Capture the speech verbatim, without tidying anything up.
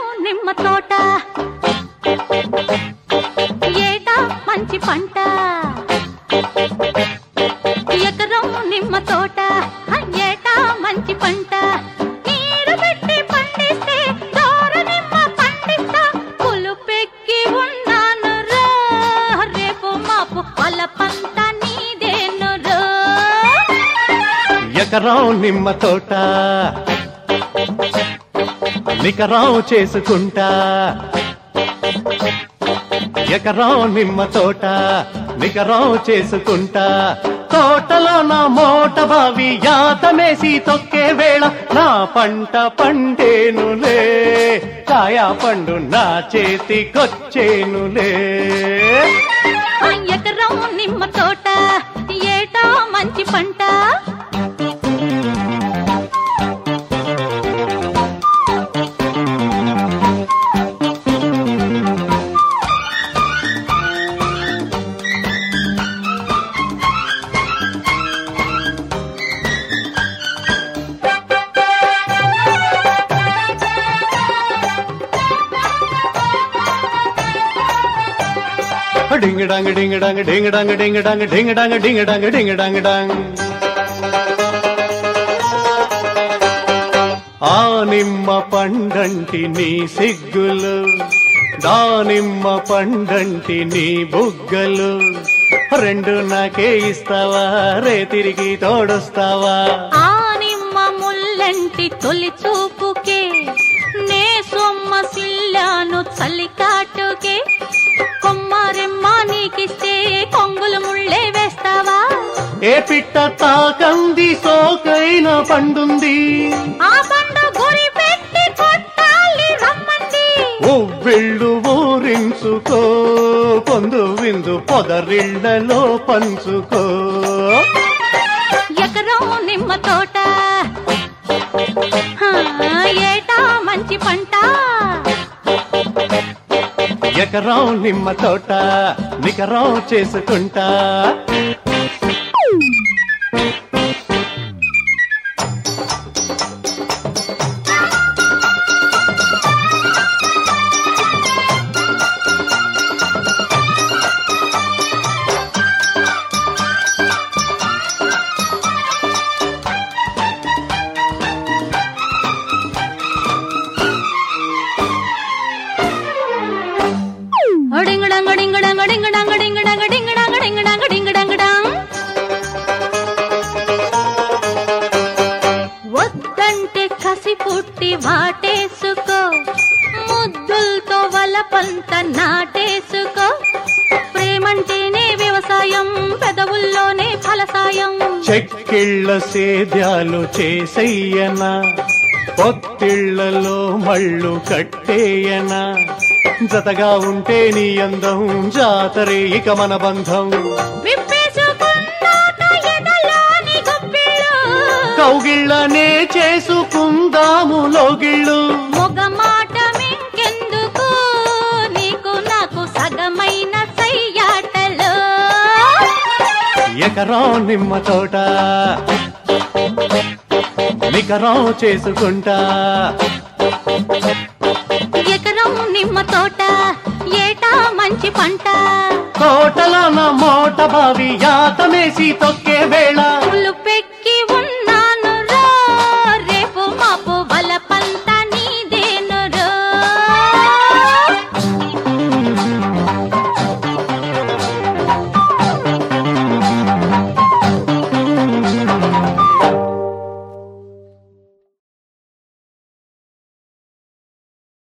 నిమ్మ తోట ఏటా మంచి పంట ఎకరం నిమ్మ తోట ఏటా మంచి పంట నీరు పెట్టి పండిస్తే దోర నిమ్మ పండిస్తా పులుపెక్కి ఉన్నాను రా రేపు మాపు వాళ్ళ పంట నీదేను రా ఎకరం నిమ్మ తోట నికరం చేసుకుంటా ఎకరం నిమ్మ తోట నికరం చేసుకుంటా తోటలో నా మోట బావి యాతమేసి తొక్కే వేళ నా పంట పండేనులే కాయా పండు నా చేతికొచ్చేనులే ఎకరం నిమ్మ తోట ఏటా మంచి పంట ding dong ding dong ding dong ding dong ding dong ding dong ding dong dong ఆ నిమ్మ పండంటి నీ సిగ్గులు దానిమ్మ పండంటి నీ బుగ్గలు రెండు నాకే ఇస్తావా రే తిరిగి తోడొస్తావా ఆ నిమ్మ ముల్లంటి తొలి చూపుకే నే సొమ్మ సిల్లాను చల్లికాటుకే కొమ్మారెమ్మ నీకిస్తే కొంగులు ముళ్ళే వేస్తావా ఏ పిట్ట తాకంది సోకైన పండుంది ఆ పండు గురి పెట్టి కొట్టాలి రమ్మంది ఉవ్విళ్ళు ఊరించుకో పొందు విందు పొదరిళ్లలో పంచుకో ఎకరం నిమ్మ తోట ఏటా మంచి పంట ఎకరం నిమ్మ తోట నికరం చేసుకుంటా వద్దంటే కసి పుట్టి వాటేసుకో ముద్దులతో వల పంట నాటేసుకో ప్రేమంటేనే వ్యవసాయం పెదవుల్లోనే ఫలసాయం చెక్కిళ్ళ సేద్యాలు చేసయ్యనా పొత్తిళ్లలో మళ్ళు కట్టేయనా జతగా ఉంటే నీ అందం జాతరే ఇక మన బంధం కౌగిళ్ళనే చేసుకుందాము లోగిళ్ళు మొగ మాట మింకెందుకు నీకు నాకు సగమైన సయ్యాటలు ఎకరం నిమ్మ తోట నికరం చేసుకుంటా ఎకరం నిమ్మ తోట ఏటా మంచి పంట తోటలో నా మోట బావి యాతమేసి తొక్కే వేళ